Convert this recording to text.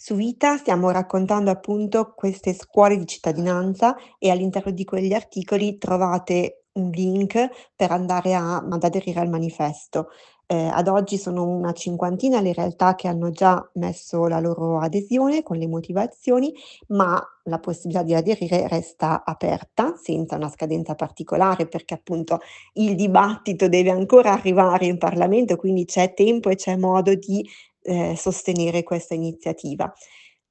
Su Vita stiamo raccontando appunto queste scuole di cittadinanza e all'interno di quegli articoli trovate un link per andare ad aderire al manifesto. Ad oggi sono una cinquantina le realtà che hanno già messo la loro adesione con le motivazioni, ma la possibilità di aderire resta aperta, senza una scadenza particolare, perché appunto il dibattito deve ancora arrivare in Parlamento, quindi c'è tempo e c'è modo di sostenere questa iniziativa.